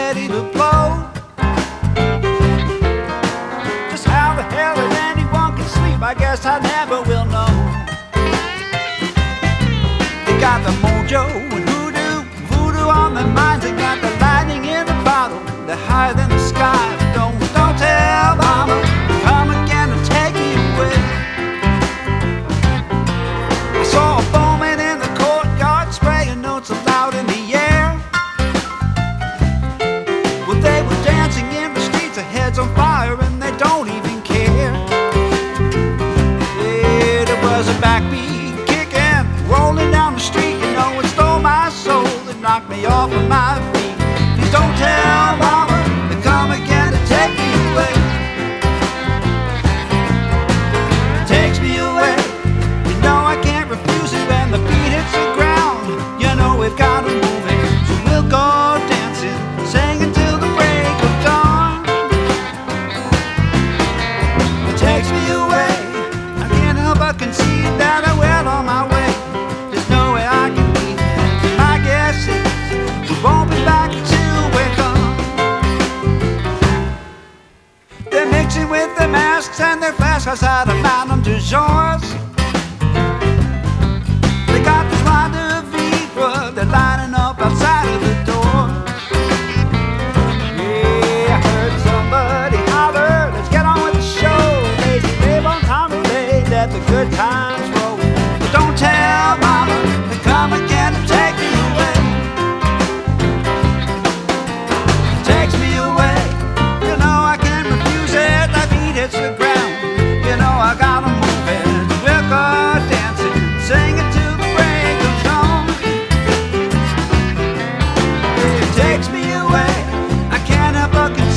ready to blow. Just how the hell that anyone can sleep, I guess I never will know. They got the mojo and voodoo on their minds. They got the lightning in the bottle, they're higher than the sky. Don't tell mama, come again and take me away. I saw a bowman in the courtyard spraying notes aloud in the air. Well, they were dancing in the streets, their heads on fire and they don't even care. Yeah, there was a backbeat kicking, rolling down the street. You know, it stole my soul, it knocked me off of my feet. Please don't tell mama to come again and take me away. Takes me away. You know I can't refuse it when the beat hits the ground. You know we've got to move it, so we'll go dancing, singing till the break of dawn. It takes me away. I can't help but concede that I will on my way. There's no way I can leave it. My guess is we won't be back until we're gone. They're mixing with their masks and their flasks outside of Madame de Jour's. They got the joie de vivre, they're lining up outside of the door. Yeah, I heard somebody holler, let's get on with the show. Lazy rave on time relay, let the good times roll. But don't tell mama to come again and take me away. Takes me away. You know I can't refuse it, that beat hits the ground. You know I gotta move it, we'll go dancing, sing it till the break of dawn. It takes me away. I can't help but